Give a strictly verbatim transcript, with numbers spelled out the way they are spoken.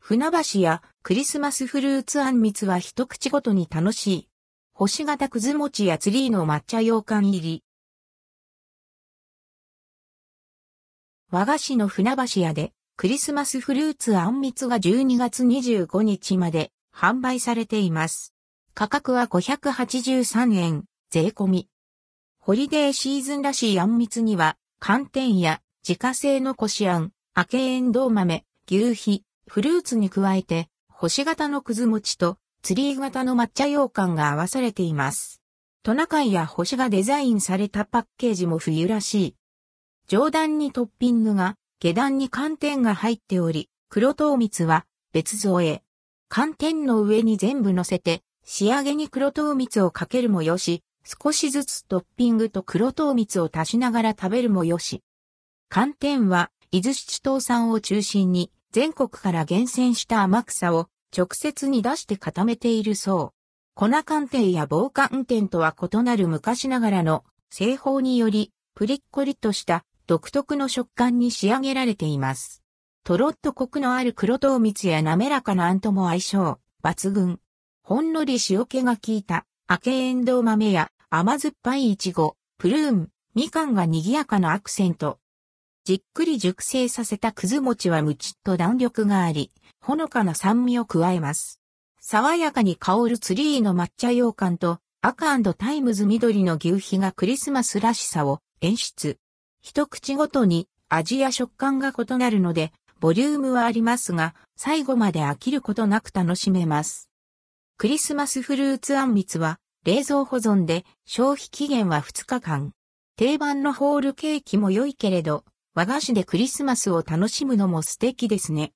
船橋やクリスマスフルーツあんみつは一口ごとに楽しい。星型くず餅やツリーの抹茶羊羹入り。和菓子の船橋屋でクリスマスフルーツあんみつがじゅうにがつにじゅうごにちまで販売されています。価格はごひゃくはちじゅうさんえん、税込み。ホリデーシーズンらしいあんみつには、寒天や自家製のこしあん、あけえんどう豆、求肥、フルーツに加えて、星型のくず餅とツリー型の抹茶羊羹が合わされています。トナカイや星がデザインされたパッケージも冬らしい。上段にトッピングが、下段に寒天が入っており、黒糖蜜は別添え。寒天の上に全部乗せて、仕上げに黒糖蜜をかけるもよし、少しずつトッピングと黒糖蜜を足しながら食べるもよし。寒天は、伊豆七島産を中心に、全国から厳選した天草を直接に出して固めているそう。粉寒天や棒寒天とは異なる昔ながらの製法により、プリッコリとした独特の食感に仕上げられています。とろっとコクのある黒糖蜜や滑らかなあんとも相性抜群。ほんのり塩気が効いたあけえんどう豆や甘酸っぱいいちご、プルーン、みかんが賑やかなアクセント。じっくり熟成させたくず餅はむちっと弾力があり、ほのかな酸味を加えます。爽やかに香るツリーの抹茶羊羹と赤&タイムズ緑の求肥がクリスマスらしさを演出。一口ごとに味や食感が異なるので、ボリュームはありますが、最後まで飽きることなく楽しめます。クリスマスフルーツあんみつは、冷蔵保存で消費期限はふつかかん。定番のホールケーキも良いけれど、和菓子でクリスマスを楽しむのも素敵ですね。